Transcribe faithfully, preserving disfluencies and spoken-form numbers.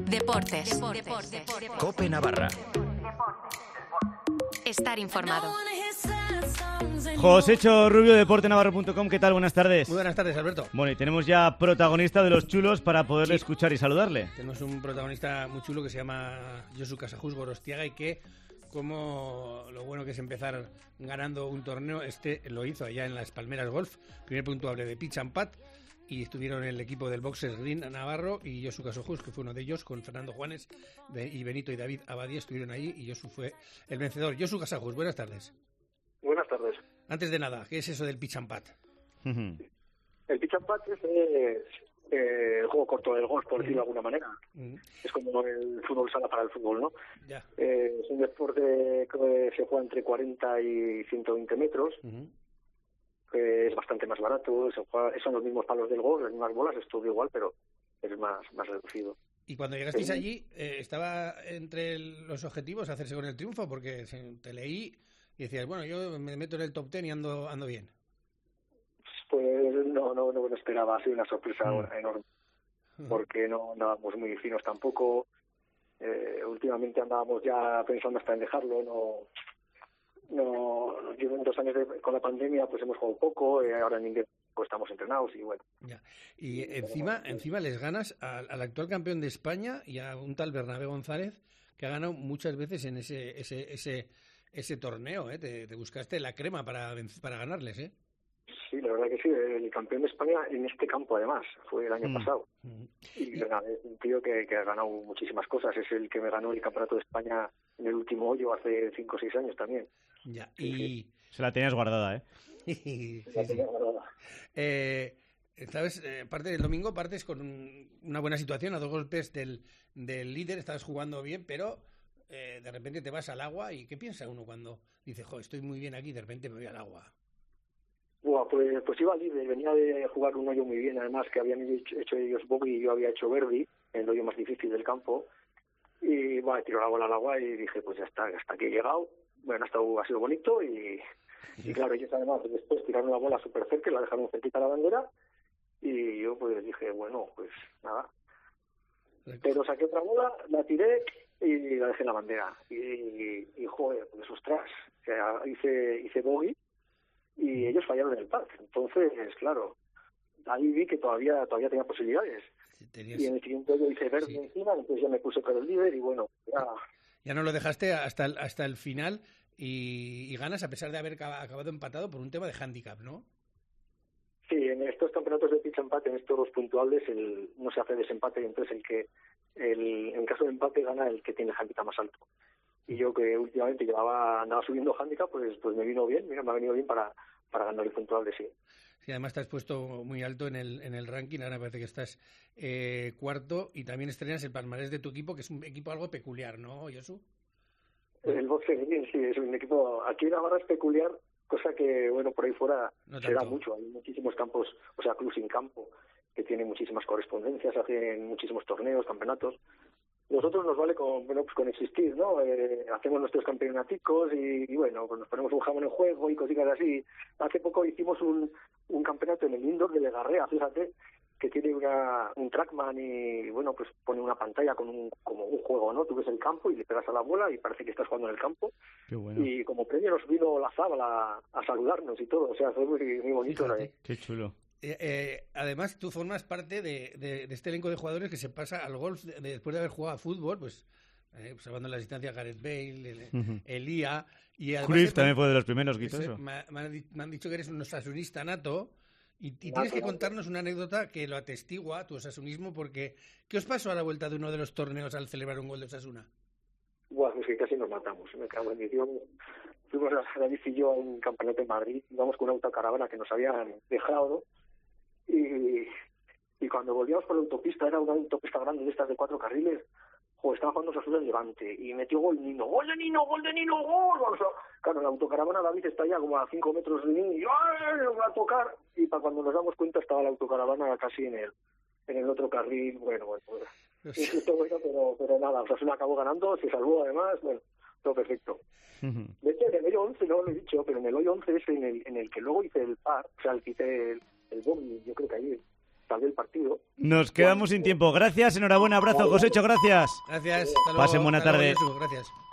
Deportes. Deportes. COPE Navarra. Estar informado. Josécho Rubio, deporte navarro punto com. ¿Qué tal? Buenas tardes. Muy buenas tardes, Alberto. Bueno, y tenemos ya protagonista de los chulos para poderle sí. escuchar y saludarle. Tenemos un protagonista muy chulo que se llama Josu Casajus Gorostiaga y que, como lo bueno que es empezar ganando un torneo, este lo hizo allá en las Palmeras Golf, primer puntuable de pitch and putt, y estuvieron en el equipo del Boxers Green Navarro y Josu Casajus, que fue uno de ellos, con Fernando Juanes y Benito y David Abadía estuvieron ahí y Josu fue el vencedor. Josu Casajus, buenas tardes. Buenas tardes. Antes de nada, ¿qué es eso del pitch and putt? Uh-huh. El pitch and putt es eh, eh, el juego corto del golf, por uh-huh. decirlo de alguna manera. Uh-huh. Es como el fútbol sala para el fútbol, ¿no? Ya. Eh, es un deporte que se juega entre cuarenta y ciento veinte metros. Uh-huh. Eh, es bastante más barato. Se juega, son los mismos palos del golf, las mismas bolas, es todo igual, pero es más, más reducido. Y cuando llegasteis allí, eh, ¿estaba entre el, los objetivos hacerse con el triunfo? Porque te leí y decías, bueno, yo me meto en el top ten y ando ando bien. Pues no, no, no me lo esperaba, ha sido una sorpresa mm. enorme, porque no andábamos muy finos tampoco. Eh, últimamente andábamos ya pensando hasta en dejarlo, no, no, llevo dos años de, con la pandemia, pues hemos jugado poco, eh, ahora en invierno pues estamos entrenados y bueno. Ya. Y encima, encima les ganas al, al actual campeón de España y a un tal Bernabé González, que ha ganado muchas veces en ese, ese, ese ese torneo, ¿eh? Te, te buscaste la crema para, para ganarles, ¿eh? Sí, la verdad que sí, el campeón de España en este campo además, fue el año mm. pasado. Mm. Y bueno, es un tío que, que ha ganado muchísimas cosas, es el que me ganó el campeonato de España en el último hoyo hace cinco o seis años también. Ya, sí, y... Sí. Se la tenías guardada, ¿eh? sí, la tenía sí. guardada. Eh... ¿Sabes? Eh, parte del domingo partes con un, una buena situación, a dos golpes del, del líder, estabas jugando bien, pero eh, de repente te vas al agua. ¿Y qué piensa uno cuando dice, jo, estoy muy bien aquí, de repente me voy al agua? Buah, pues, pues iba líder, venía de jugar un hoyo muy bien, además que habían hecho, hecho ellos bogey y yo había hecho birdie, el hoyo más difícil del campo, y bueno, tiró la bola al agua y dije, pues ya está, hasta aquí he llegado, bueno, ha, estado, ha sido bonito y, y claro, ellos además después tiraron la bola súper cerca y la dejaron cerquita a la bandera. Y yo pues dije, bueno, pues nada. Pero saqué otra bola, la tiré y la dejé en la bandera. Y, y, y joder, pues ostras, o sea, hice, hice bogey y ellos fallaron en el par. Entonces, claro, ahí vi que todavía todavía tenía posibilidades. Sí, tenías... Y en el siguiente yo hice verde sí. encima, entonces ya me puse con el líder y bueno, ya... Ya no lo dejaste hasta el, hasta el final y, y ganas a pesar de haber acabado empatado por un tema de hándicap, ¿no? Sí, en estos campeonatos de pitch and putt, en estos dos puntuables, el, no se hace desempate y entonces el que, el, en caso de empate, gana el que tiene el handicap más alto. Y yo que últimamente llevaba andaba subiendo handicap, pues pues me vino bien, mira, me ha venido bien para, para ganar el puntuable, sí. Sí, además te has puesto muy alto en el en el ranking, ahora me parece que estás eh, cuarto y también estrenas el palmarés de tu equipo, que es un equipo algo peculiar, ¿no, Josu? El Boxers Green, sí, es un equipo, aquí en Navarra es peculiar, cosa que, bueno, por ahí fuera no se da mucho. Hay muchísimos campos, o sea, clubs sin campo, que tienen muchísimas correspondencias, hacen muchísimos torneos, campeonatos. Nosotros nos vale con, bueno, pues con existir, ¿no? Eh, hacemos nuestros campeonaticos y, y, bueno, pues nos ponemos un jamón en juego y cositas así. Hace poco hicimos un, un campeonato en el indoor de Legarrea, fíjate, que tiene una, un trackman y, bueno, pues pone una pantalla con un, como un juego, ¿no? Tú ves el campo y le pegas a la bola y parece que estás jugando en el campo. Qué bueno. Y como premio nos vino la Zábala a, a saludarnos y todo, o sea, fue muy, muy bonito. Fíjate. Qué chulo. Eh, eh, además, tú formas parte de, de, de este elenco de jugadores que se pasa al golf de, de, después de haber jugado a fútbol, pues eh, observando la distancia Gareth Bale, el, uh-huh. Elía... y Cruyff también fue de los primeros, Guito, eso. Me, me, han, me han dicho que eres un osasunista nato. Y, y tienes que contarnos una anécdota que lo atestigua tu osasunismo, porque ¿qué os pasó a la vuelta de uno de los torneos al celebrar un gol de Osasuna? Buah, pues que casi nos matamos, me cago en mi Dios. Fuimos a David y yo a un campeonato en Madrid, íbamos con una autocaravana que nos habían dejado, ¿no? y, y cuando volvíamos por la autopista, era una autopista grande de estas de cuatro carriles, jo, estaba jugando Osasuna en Levante, y metió gol Nino, gol de Nino, gol de Nino, gol, o sea, claro, la autocaravana David está ya como a cinco metros de mí, y ¡ay! Va a tocar, y para cuando nos damos cuenta estaba la autocaravana casi en el en el otro carril, bueno, bueno, bueno, injusto, bueno, pero, pero nada, Osasuna acabó ganando, se salvó además, bueno, todo perfecto. De hecho, en el hoyo once, no lo he dicho, pero en el hoyo once es en el, en el que luego hice el par, o sea, el que hice el, el bogey, yo creo que ahí salvé el partido. Nos quedamos sin tiempo. Gracias, enhorabuena, abrazo, Josécho, gracias. Gracias. Hasta luego. Pasen buena Hasta luego, tarde. Josu, gracias.